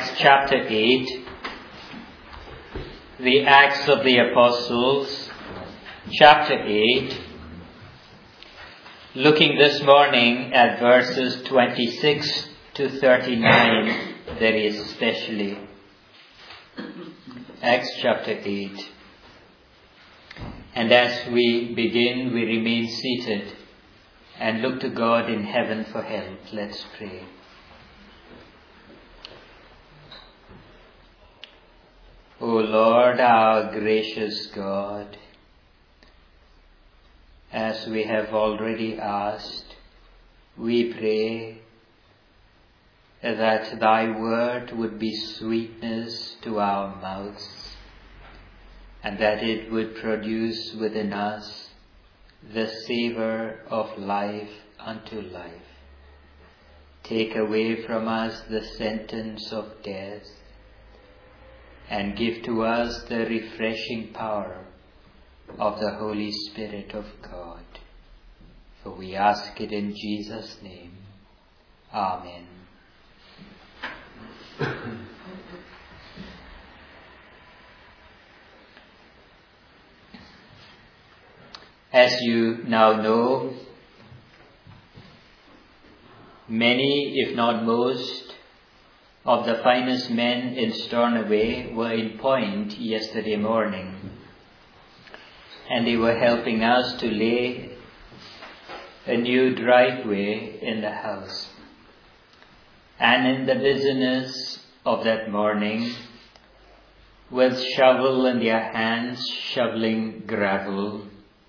Acts chapter 8, the Acts of the Apostles, chapter 8, looking this morning at verses 26 to 39 very especially. Acts chapter 8. And as we begin, we remain seated and look to God in heaven for help. Let's pray. O Lord, our gracious God, as we have already asked, we pray that Thy word would be sweetness to our mouths, and that it would produce within us the savour of life unto life. Take away from us the sentence of death, and give to us the refreshing power of the Holy Spirit of God. For we ask it in Jesus' name. Amen. As you now know, many, if not most, of the finest men in Stornoway were in Point yesterday morning, and they were helping us to lay a new driveway in the house. And in the business of that morning, with shovel in their hands, shoveling gravel,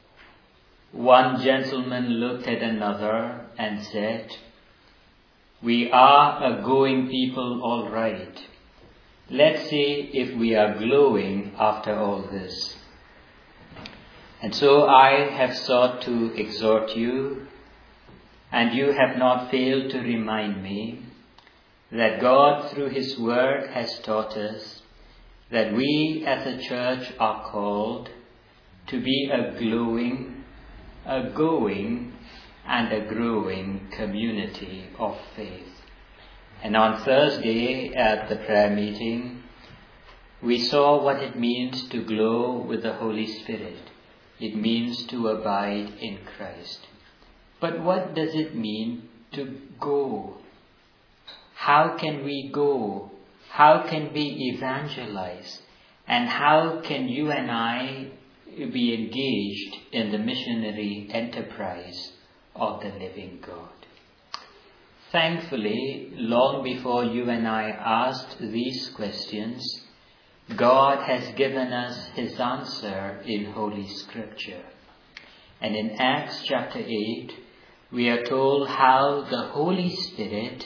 one gentleman looked at another and said, "We are a going people, all right. Let's see if we are glowing after all this." And so I have sought to exhort you, and you have not failed to remind me that God through His Word has taught us that we as a church are called to be a glowing, a going, and a growing community of faith. And on Thursday at the prayer meeting, we saw what it means to glow with the Holy Spirit. It means to abide in Christ. But what does it mean to go? How can we go? How can we evangelize? And how can you and I be engaged in the missionary enterprise of the living God? Thankfully, long before you and I asked these questions, God has given us His answer in Holy Scripture. And in Acts chapter 8, we are told how the Holy Spirit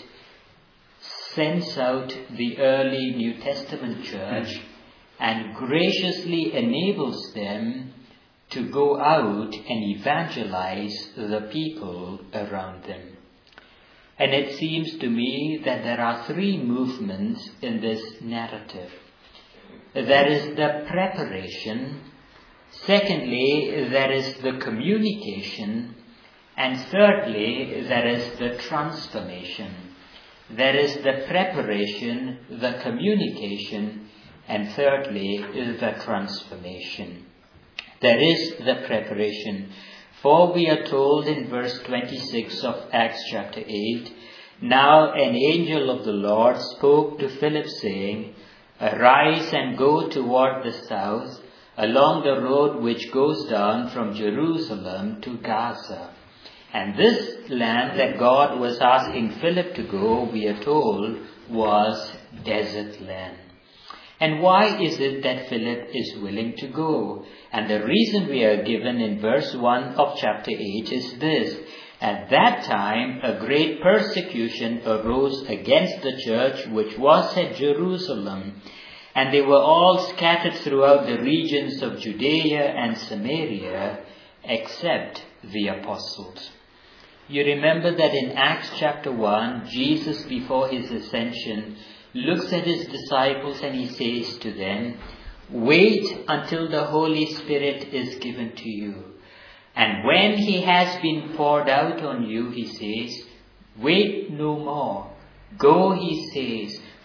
sends out the early New Testament church and graciously enables them to go out and evangelize the people around them. And it seems to me that there are three movements in this narrative. There is the preparation, secondly, there is the communication, and thirdly, there is the transformation. There is the preparation, the communication, and thirdly, the transformation. There is the preparation. For we are told in verse 26 of Acts chapter 8, "Now an angel of the Lord spoke to Philip, saying, Arise and go toward the south, along the road which goes down from Jerusalem to Gaza." And this land that God was asking Philip to go, we are told, was desert land. And why is it that Philip is willing to go? And the reason we are given in verse 1 of chapter 8 is this. At that time, a great persecution arose against the church which was at Jerusalem, and they were all scattered throughout the regions of Judea and Samaria, except the apostles. You remember that in Acts chapter 1, Jesus, before His ascension, looks at His disciples and He says to them, "Wait until the Holy Spirit is given to you. And when He has been poured out on you," He says, "wait no more. Go," He says,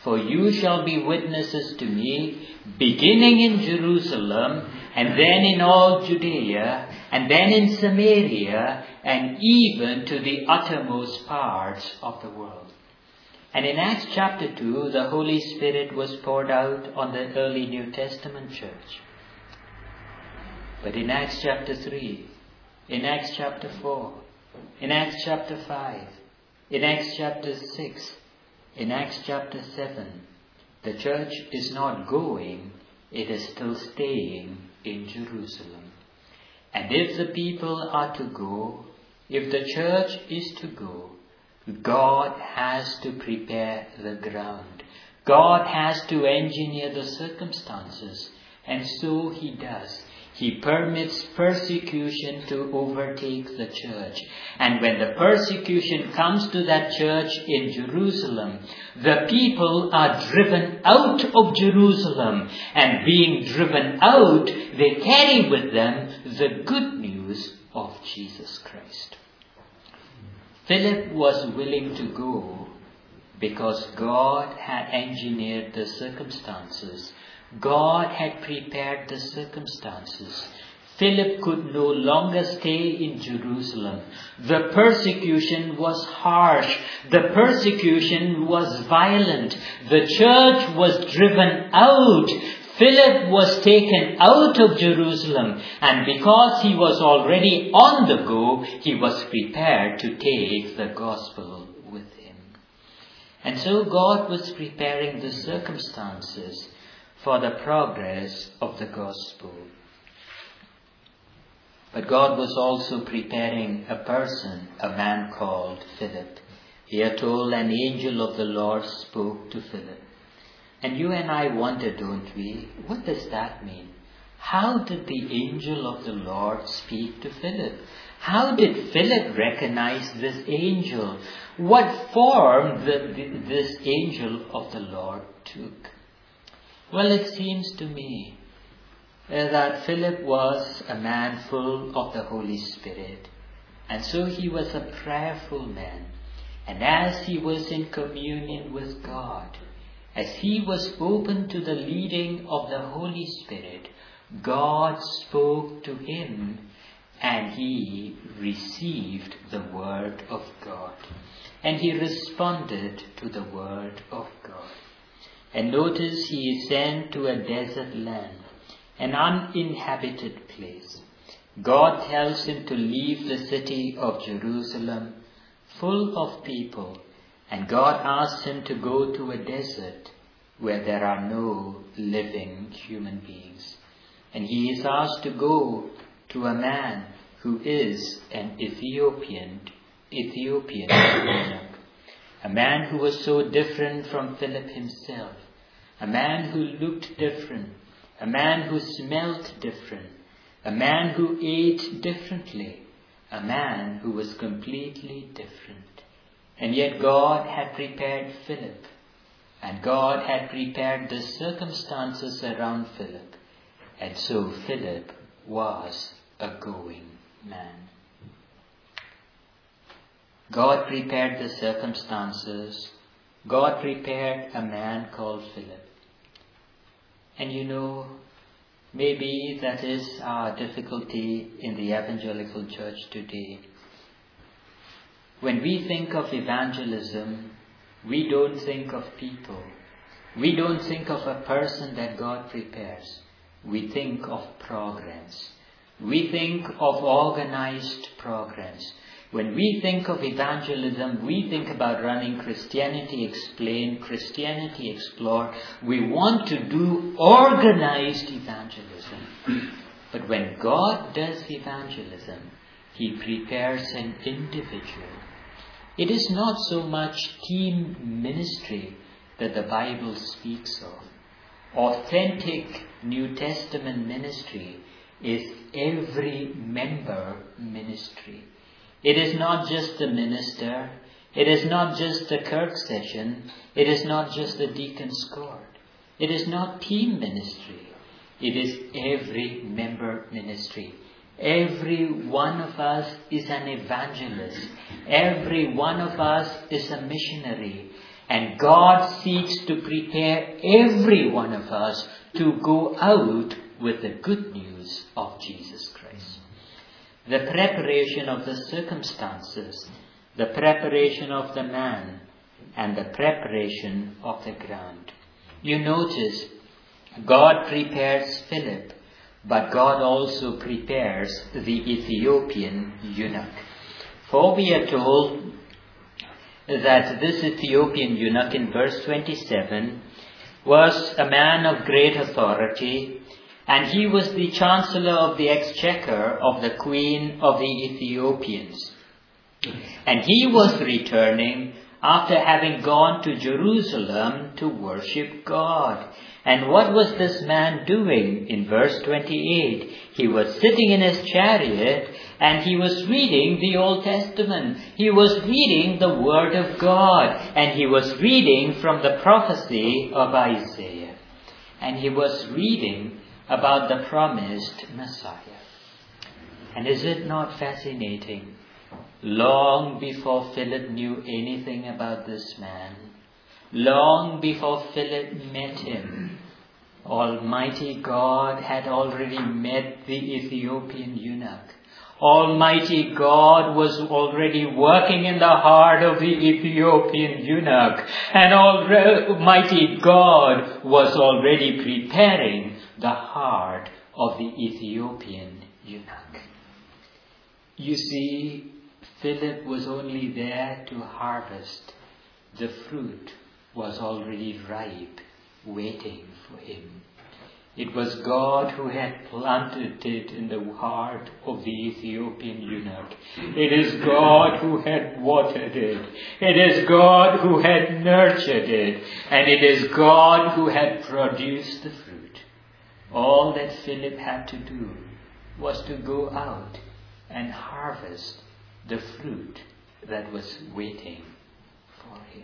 For you shall be witnesses to me, beginning in Jerusalem, and then in all Judea, and then in Samaria, and even to the uttermost parts of the world. And in Acts chapter 2, the Holy Spirit was poured out on the early New Testament church. But in Acts chapter 3, in Acts chapter 4, in Acts chapter 5, in Acts chapter 6, in Acts chapter 7, the church is not going, it is still staying in Jerusalem. And if the people are to go, if the church is to go, God has to prepare the ground. God has to engineer the circumstances. And so He does. He permits persecution to overtake the church. And when the persecution comes to that church in Jerusalem, the people are driven out of Jerusalem. And being driven out, they carry with them the good news of Jesus Christ. Philip was willing to go because God had engineered the circumstances. God had prepared the circumstances. Philip could no longer stay in Jerusalem. The persecution was harsh. The persecution was violent. The church was driven out. Philip was taken out of Jerusalem, and because he was already on the go, he was prepared to take the gospel with him. And so God was preparing the circumstances for the progress of the gospel. But God was also preparing a person, a man called Philip. We are told an angel of the Lord spoke to Philip. And you and I wonder, don't we? What does that mean? How did the angel of the Lord speak to Philip? How did Philip recognize this angel? What form this angel of the Lord took? Well, it seems to me that Philip was a man full of the Holy Spirit. And so he was a prayerful man. And as he was in communion with God, as he was open to the leading of the Holy Spirit, God spoke to him and he received the word of God. And he responded to the word of God. And notice he is sent to a desert land, an uninhabited place. God tells him to leave the city of Jerusalem, full of people, and God asks him to go to a desert where there are no living human beings. And he is asked to go to a man who is an Ethiopian eunuch. A man who was so different from Philip himself. A man who looked different. A man who smelt different. A man who ate differently. A man who was completely different. And yet God had prepared Philip. And God had prepared the circumstances around Philip. And so Philip was a going man. God prepared the circumstances. God prepared a man called Philip. And you know, maybe that is our difficulty in the evangelical church today. When we think of evangelism, we don't think of people. We don't think of a person that God prepares. We think of programs. We think of organized programs. When we think of evangelism, we think about running Christianity Explained, Christianity Explored. We want to do organized evangelism. But when God does evangelism, He prepares an individual. It is not so much team ministry that the Bible speaks of. Authentic New Testament ministry is every member ministry. It is not just the minister. It is not just the Kirk session. It is not just the deacon's court. It is not team ministry. It is every member ministry. Every one of us is an evangelist. Every one of us is a missionary. And God seeks to prepare every one of us to go out with the good news of Jesus Christ. The preparation of the circumstances, the preparation of the man, and the preparation of the ground. You notice, God prepares Philip, but God also prepares the Ethiopian eunuch. For we are told that this Ethiopian eunuch in verse 27 was a man of great authority, and he was the chancellor of the exchequer of the queen of the Ethiopians. And he was returning after having gone to Jerusalem to worship God. And what was this man doing? In verse 28, he was sitting in his chariot and he was reading the Old Testament. He was reading the Word of God, and he was reading from the prophecy of Isaiah. And he was reading about the promised Messiah. And is it not fascinating? Long before Philip knew anything about this man, long before Philip met him, Almighty God had already met the Ethiopian eunuch. Almighty God was already working in the heart of the Ethiopian eunuch, and Almighty God was already preparing the heart of the Ethiopian eunuch. You see, Philip was only there to harvest. The fruit was already ripe, waiting for him. It was God who had planted it in the heart of the Ethiopian eunuch. It is God who had watered it. It is God who had nurtured it. And it is God who had produced the fruit. All that Philip had to do was to go out and harvest the fruit that was waiting for him.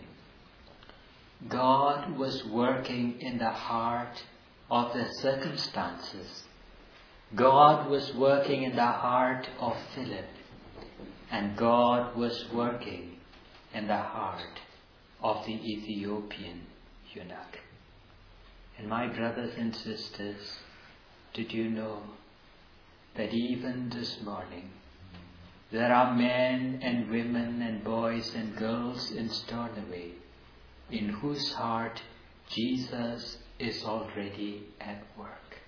God was working in the heart of the circumstances. God was working in the heart of Philip, and God was working in the heart of the Ethiopian eunuch. And my brothers and sisters, did you know that even this morning there are men and women and boys and girls in Stornoway in whose heart Jesus is already at work.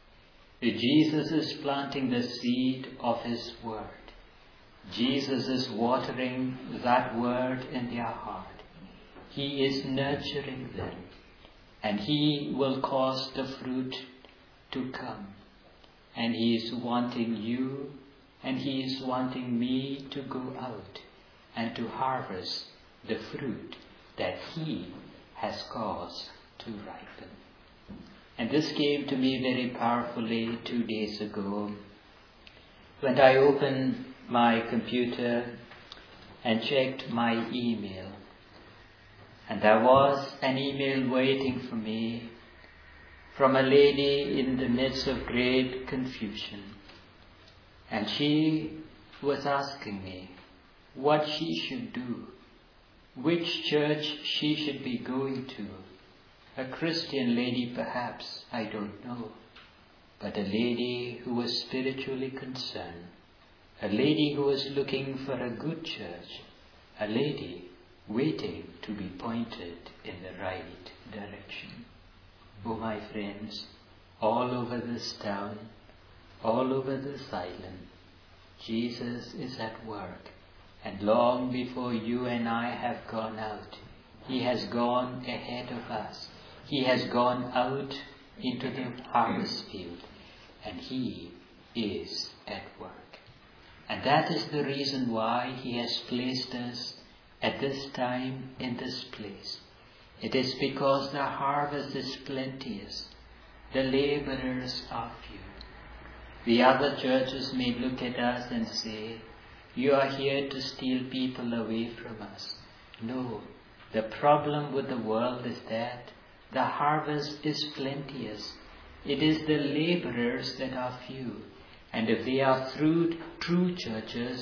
Jesus is planting the seed of His Word. Jesus is watering that Word in their heart. He is nurturing them, and He will cause the fruit to come. And He is wanting you, and He is wanting me to go out and to harvest the fruit that He has caused to ripen. And this came to me very powerfully 2 days ago when I opened my computer and checked my email. And there was an email waiting for me from a lady in the midst of great confusion. And she was asking me what she should do, which church she should be going to. A Christian lady perhaps, I don't know, but a lady who was spiritually concerned, a lady who was looking for a good church, a lady waiting to be pointed in the right direction. Oh, my friends, all over this town, all over this island, Jesus is at work. And long before you and I have gone out, He has gone ahead of us. He has gone out into the harvest field, and He is at work. And that is the reason why He has placed us at this time in this place. It is because the harvest is plenteous. The laborers are few. The other churches may look at us and say, "You are here to steal people away from us." No, the problem with the world is that the harvest is plenteous. It is the laborers that are few. And if they are true churches,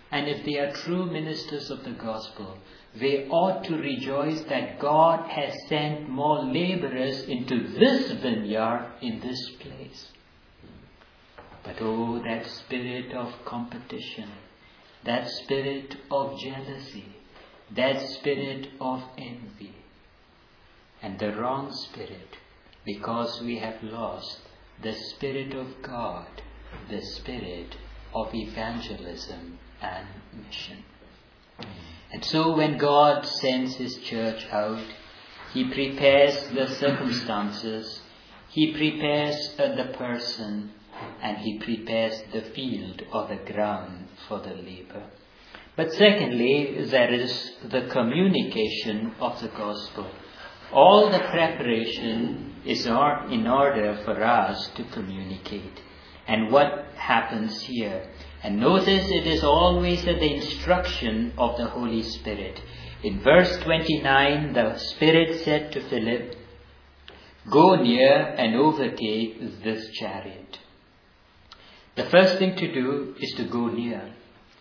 and if they are true ministers of the gospel, they ought to rejoice that God has sent more laborers into this vineyard in this place. But oh, that spirit of competition, that spirit of jealousy, that spirit of envy, and the wrong spirit, because we have lost the Spirit of God, the spirit of evangelism and mission. And so when God sends His church out, He prepares the circumstances, He prepares the person, and He prepares the field or the ground for the labor. But secondly, there is the communication of the gospel. All the preparation is in order for us to communicate. And what happens here? And notice it is always at the instruction of the Holy Spirit. In verse 29, the Spirit said to Philip, "Go near and overtake this chariot." The first thing to do is to go near.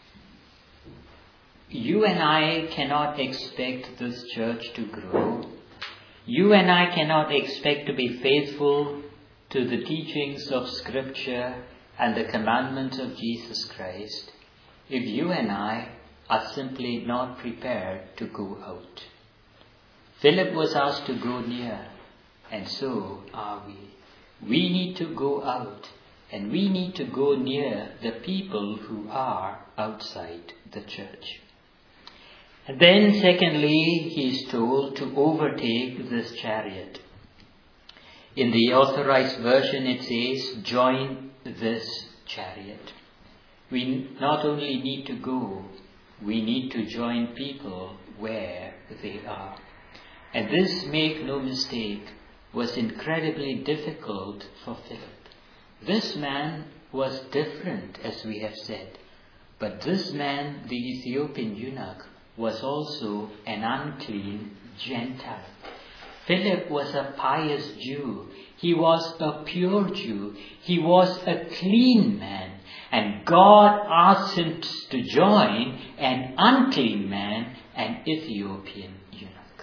You and I cannot expect this church to grow. You and I cannot expect to be faithful to the teachings of Scripture and the commandments of Jesus Christ if you and I are simply not prepared to go out. Philip was asked to go near, and so are we. We need to go out, and we need to go near the people who are outside the church. And then secondly, he is told to overtake this chariot. In the Authorized Version it says, "Join this chariot." We not only need to go, we need to join people where they are. And this, make no mistake, was incredibly difficult for Philip. This man was different, as we have said. But this man, the Ethiopian eunuch, was also an unclean Gentile. Philip was a pious Jew. He was a pure Jew. He was a clean man. And God asked him to join an unclean man, an Ethiopian eunuch.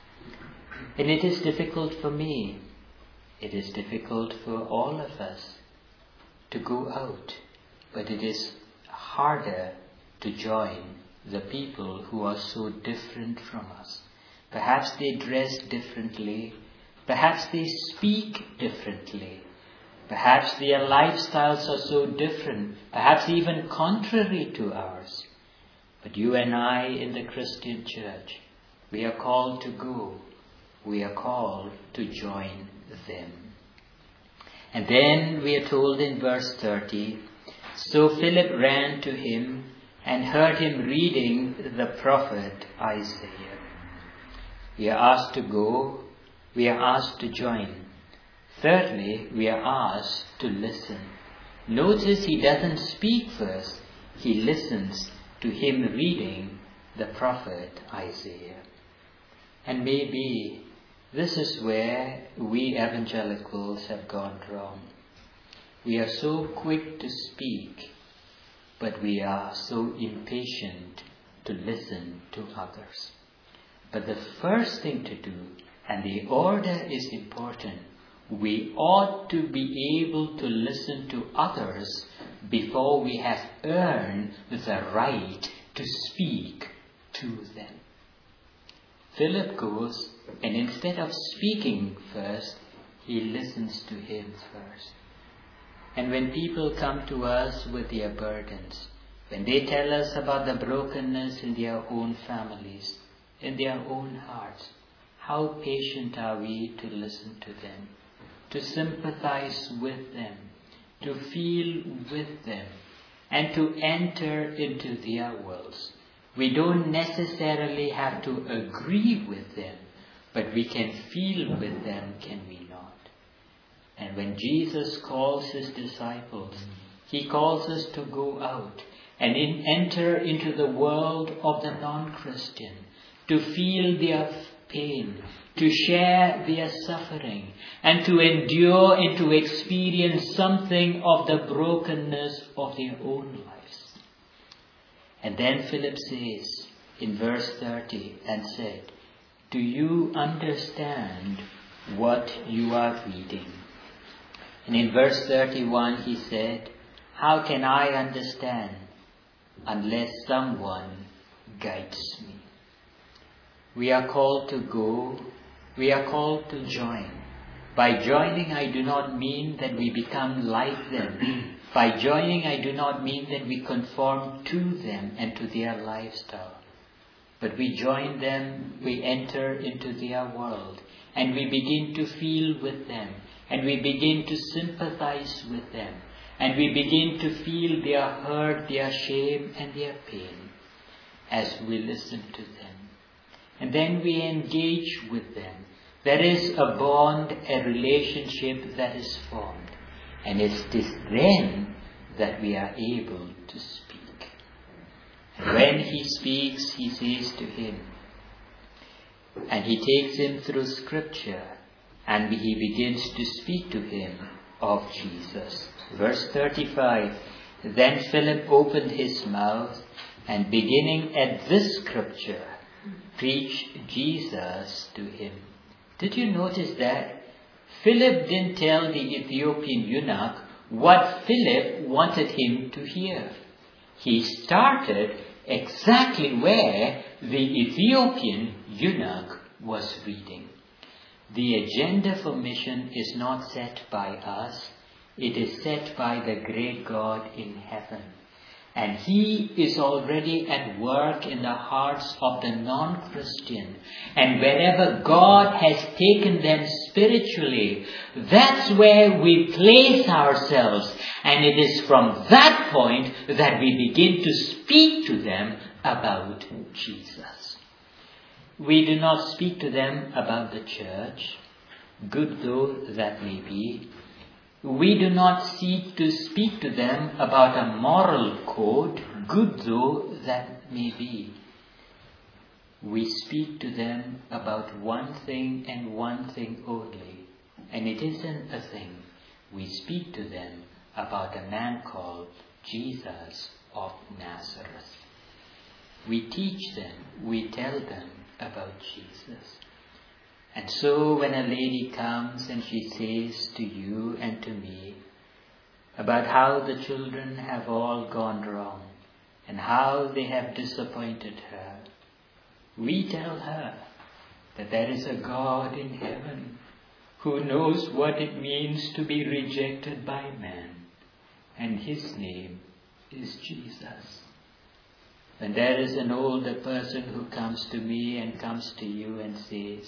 And it is difficult for me. It is difficult for all of us to go out. But it is harder to join the people who are so different from us. Perhaps they dress differently. Perhaps they speak differently. Perhaps their lifestyles are so different, perhaps even contrary to ours. But you and I in the Christian church, we are called to go. We are called to join them. And then we are told in verse 30, "So Philip ran to him and heard him reading the prophet Isaiah." We are asked to go. We are asked to join. Thirdly, we are asked to listen. Notice he doesn't speak first. He listens to him reading the prophet Isaiah. And maybe this is where we evangelicals have gone wrong. We are so quick to speak, but we are so impatient to listen to others. But the first thing to do, and the order is important, we ought to be able to listen to others before we have earned the right to speak to them. Philip goes, and instead of speaking first, he listens to him first. And when people come to us with their burdens, when they tell us about the brokenness in their own families, in their own hearts, how patient are we to listen to them, to sympathize with them, to feel with them, and to enter into their worlds. We don't necessarily have to agree with them, but we can feel with them, can we not? And when Jesus calls his disciples, he calls us to go out and enter into the world of the non-Christian, to feel their pain, to share their suffering, and to endure and to experience something of the brokenness of their own lives. And then Philip says in verse 30 and said, "Do you understand what you are reading?" And in verse 31 he said, "How can I understand unless someone guides me?" We are called to go. We are called to join. By joining, I do not mean that we become like them. By joining, I do not mean that we conform to them and to their lifestyle. But we join them, we enter into their world, and we begin to feel with them, and we begin to sympathize with them, and we begin to feel their hurt, their shame, and their pain as we listen to them. And then we engage with them. There is a bond, a relationship that is formed. And it is then that we are able to speak. And when he speaks, he says to him, and he takes him through Scripture, and he begins to speak to him of Jesus. Verse 35, "Then Philip opened his mouth, and beginning at this Scripture, preached Jesus to him." Did you notice that? Philip didn't tell the Ethiopian eunuch what Philip wanted him to hear. He started exactly where the Ethiopian eunuch was reading. The agenda for mission is not set by us. It is set by the great God in heaven. And He is already at work in the hearts of the non-Christian. And wherever God has taken them spiritually, that's where we place ourselves. And it is from that point that we begin to speak to them about Jesus. We do not speak to them about the church, good though that may be. We do not seek to speak to them about a moral code, good though that may be. We speak to them about one thing and one thing only, and it isn't a thing. We speak to them about a man called Jesus of Nazareth. We teach them, we tell them about Jesus. And so when a lady comes and she says to you and to me about how the children have all gone wrong and how they have disappointed her, we tell her that there is a God in heaven who knows what it means to be rejected by man, and His name is Jesus. And there is an older person who comes to me and comes to you and says,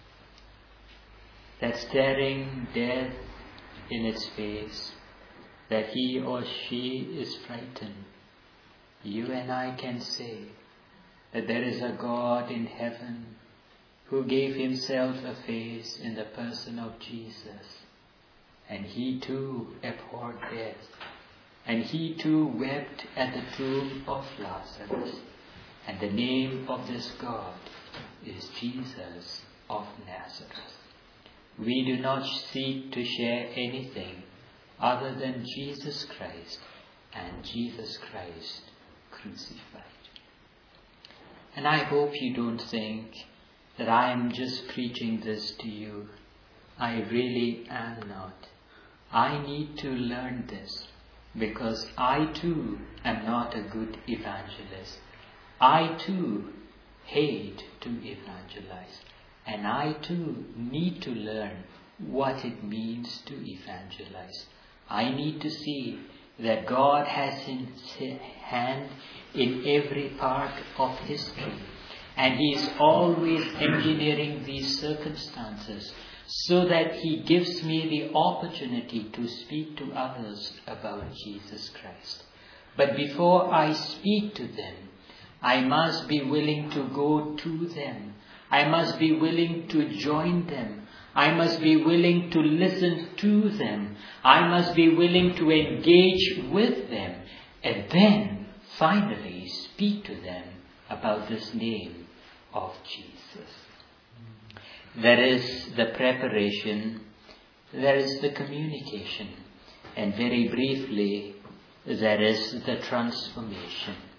that staring death in its face, that he or she is frightened, you and I can say that there is a God in heaven who gave Himself a face in the person of Jesus. And He too abhorred death. And He too wept at the tomb of Lazarus. And the name of this God is Jesus of Nazareth. We do not seek to share anything other than Jesus Christ and Jesus Christ crucified. And I hope you don't think that I am just preaching this to you. I really am not. I need to learn this because I too am not a good evangelist. I too hate to evangelize. And I too need to learn what it means to evangelize. I need to see that God has His hand in every part of history. And He is always engineering these circumstances so that He gives me the opportunity to speak to others about Jesus Christ. But before I speak to them, I must be willing to go to them. I must be willing to join them. I must be willing to listen to them. I must be willing to engage with them. And then, finally, speak to them about this name of Jesus. There is the preparation. There is the communication. And very briefly, there is the transformation.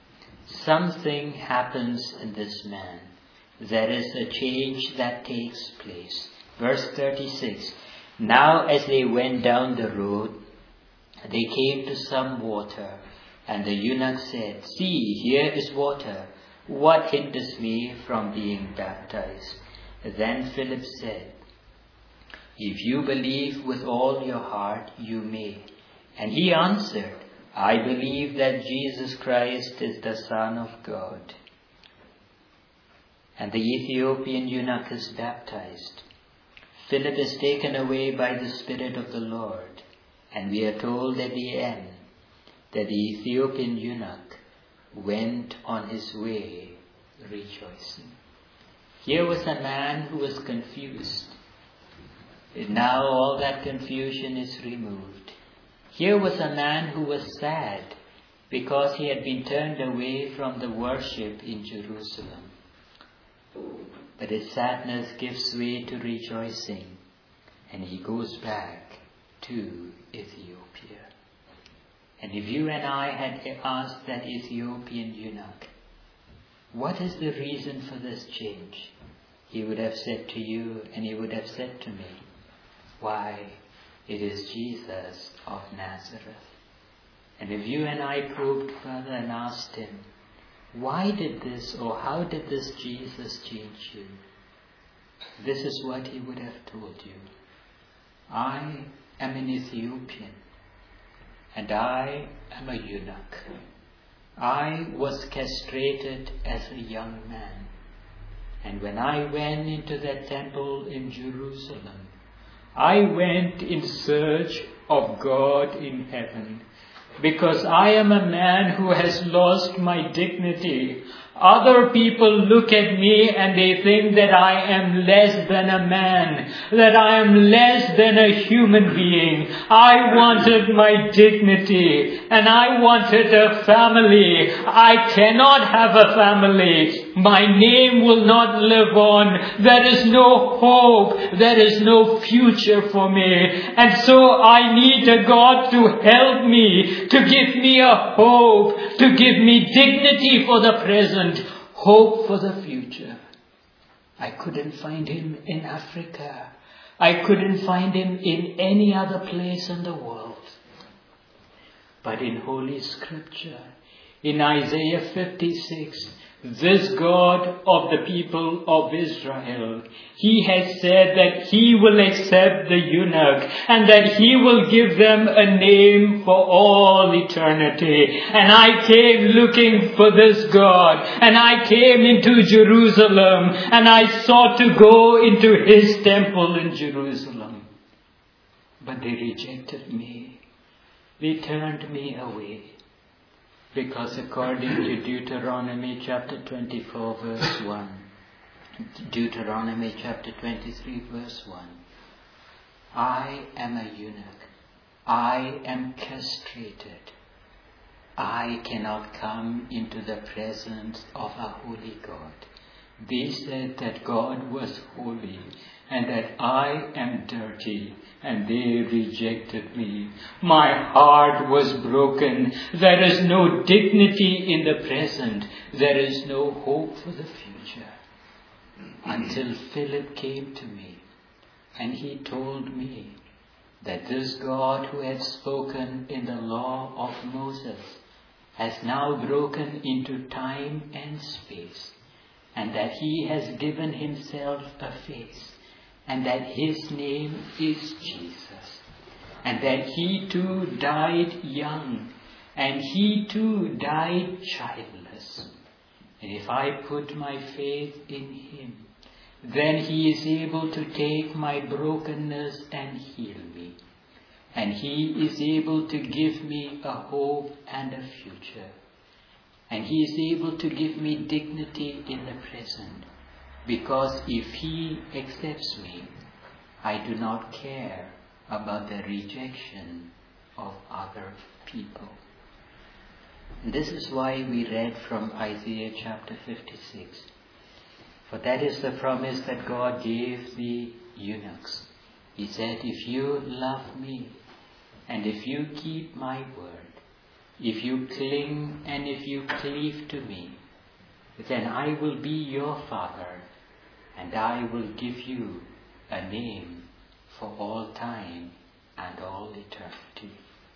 something happens in this man. There is a change that takes place. Verse 36. Now as they went down the road, they came to some water, and the eunuch said, See, here is water. What hinders me from being baptized? Then Philip said, If you believe with all your heart, you may. And he answered, I believe that Jesus Christ is the Son of God. And the Ethiopian eunuch is baptized. Philip is taken away by the Spirit of the Lord. And we are told at the end that the Ethiopian eunuch went on his way rejoicing. Here was a man who was confused. Now all that confusion is removed. Here was a man who was sad because he had been turned away from the worship in Jerusalem. But his sadness gives way to rejoicing, and he goes back to Ethiopia. And if you and I had asked that Ethiopian eunuch, what is the reason for this change? He would have said to you, and he would have said to me, why, it is Jesus of Nazareth. And if you and I probed further and asked him, why did this, or how did this Jesus change you? This is what he would have told you. I am an Ethiopian, and I am a eunuch. I was castrated as a young man. And when I went into that temple in Jerusalem, I went in search of God in heaven, because I am a man who has lost my dignity. Other people look at me and they think that I am less than a man, that I am less than a human being. I wanted my dignity, and I wanted a family. I cannot have a family. My name will not live on. There is no hope. There is no future for me. And so I need a God to help me, to give me a hope, to give me dignity for the present, hope for the future. I couldn't find him in Africa. I couldn't find him in any other place in the world. But in Holy Scripture, in Isaiah 56, this God of the people of Israel, he has said that he will accept the eunuch and that he will give them a name for all eternity. And I came looking for this God, and I came into Jerusalem, and I sought to go into his temple in Jerusalem. But they rejected me. They turned me away. Because according to Deuteronomy chapter 24 verse 1, Deuteronomy chapter 23 verse 1, I am a eunuch. I am castrated. I cannot come into the presence of a holy God. They said that God was holy and that I am dirty, and they rejected me. My heart was broken. There is no dignity in the present. There is no hope for the future. Until Philip came to me, and he told me that this God who had spoken in the law of Moses has now broken into time and space, and that he has given himself a face, and that his name is Jesus, and that he too died young, and he too died childless. And if I put my faith in him, then he is able to take my brokenness and heal me. And he is able to give me a hope and a future. And he is able to give me dignity in the present. Because if he accepts me, I do not care about the rejection of other people. And this is why we read from Isaiah chapter 56. For that is the promise that God gave the eunuchs. He said, if you love me, and if you keep my word, if you cling and if you cleave to me, then I will be your Father, and I will give you a name for all time and all eternity.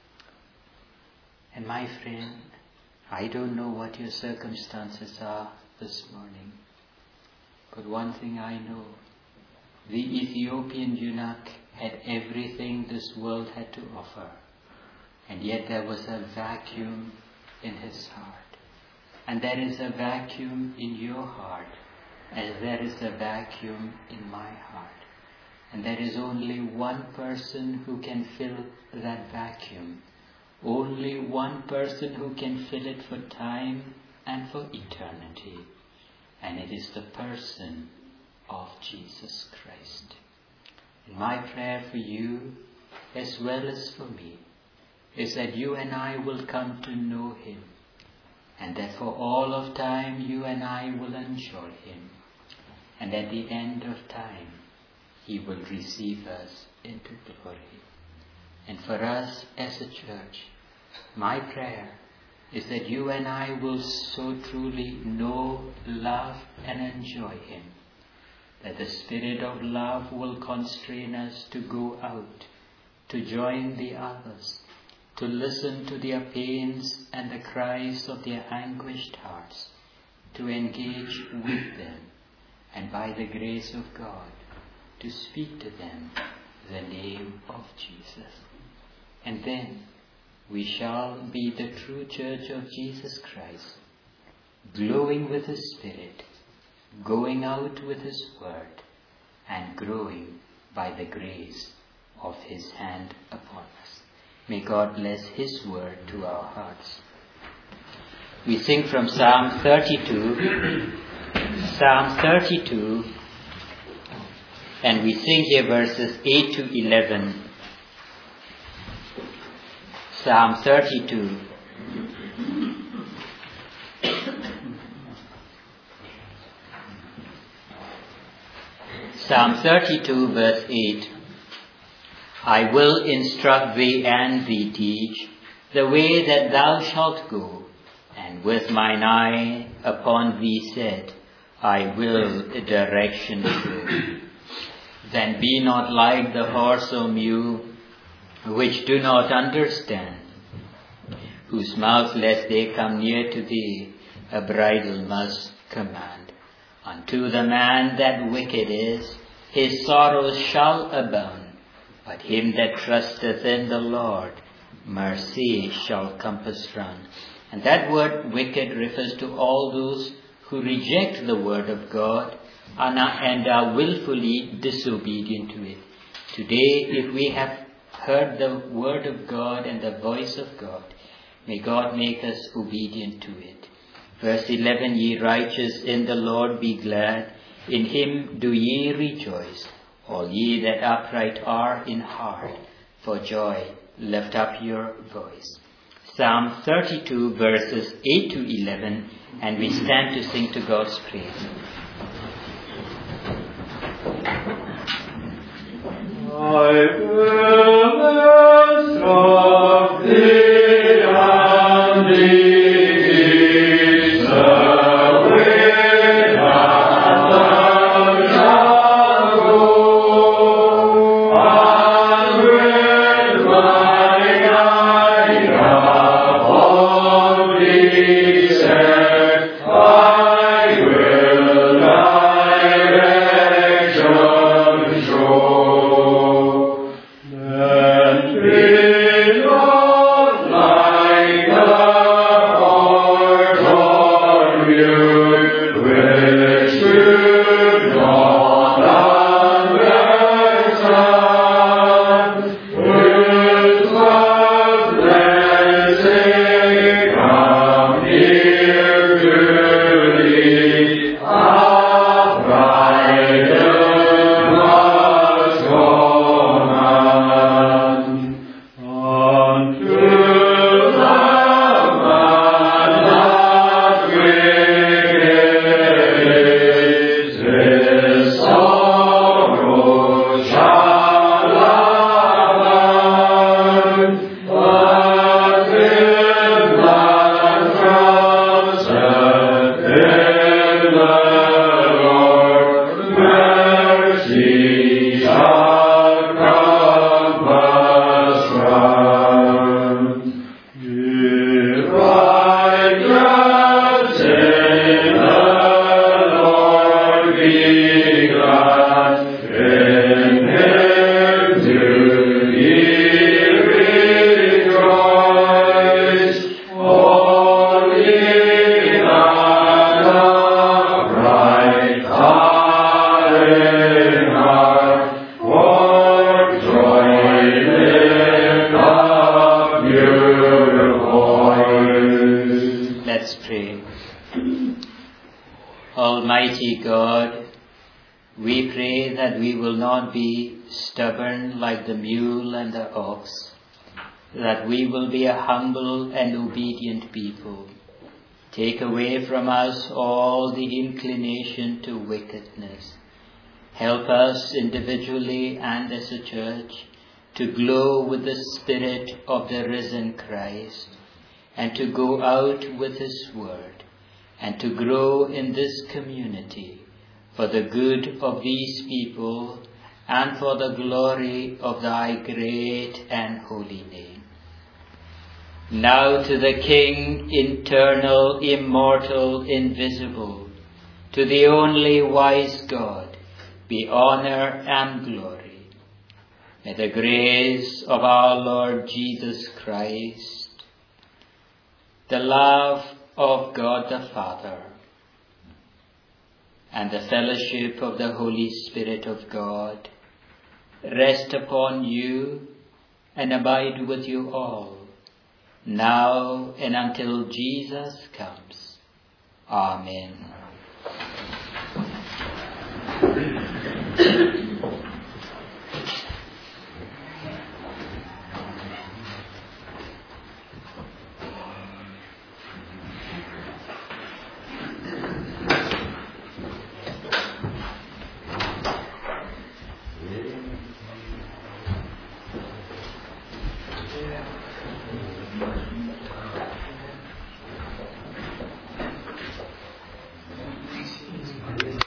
And my friend, I don't know what your circumstances are this morning, but one thing I know, the Ethiopian eunuch had everything this world had to offer, and yet there was a vacuum in his heart. And there is a vacuum in your heart, as there is a vacuum in my heart. And there is only one person who can fill that vacuum. Only one person who can fill it for time and for eternity. And it is the person of Jesus Christ. And my prayer for you, as well as for me, is that you and I will come to know Him. And that for all of time you and I will enjoy Him. And at the end of time, He will receive us into glory. And for us as a church, my prayer is that you and I will so truly know, love and enjoy Him, that the Spirit of love will constrain us to go out, to join the others, to listen to their pains and the cries of their anguished hearts, to engage with them, and by the grace of God, to speak to them the name of Jesus. And then we shall be the true church of Jesus Christ, glowing with His Spirit, going out with His word, and growing by the grace of His hand upon us. May God bless His word to our hearts. We sing from Psalm 32, Psalm 32, and we sing here verses 8 to 11. Psalm 32. Psalm 32 verse 8. I will instruct thee and thee teach the way that thou shalt go, and with mine eye upon thee set, I will direction show. Then be not like the horse or mule, which do not understand, whose mouth lest they come near to thee, a bridle must command. Unto the man that wicked is, his sorrows shall abound. But him that trusteth in the Lord, mercy shall compass round. And that word wicked refers to all those who reject the word of God and are willfully disobedient to it. Today, if we have heard the word of God and the voice of God, may God make us obedient to it. Verse 11, ye righteous in the Lord be glad, in Him do ye rejoice. All ye that upright are in heart, for joy lift up your voice. Psalm 32 verses 8 to 11, and we stand to sing to God's praise. I will instruct thee and thee. Almighty God, we pray that we will not be stubborn like the mule and the ox, that we will be a humble and obedient people. Take away from us all the inclination to wickedness. Help us individually and as a church to glow with the Spirit of the risen Christ, and to go out with His word, and to grow in this community for the good of these people and for the glory of Thy great and holy name. Now to the King, eternal, immortal, invisible, to the only wise God, be honor and glory. May the grace of our Lord Jesus Christ, the love of God the Father, and the fellowship of the Holy Spirit of God rest upon you and abide with you all, now and until Jesus comes. Amen.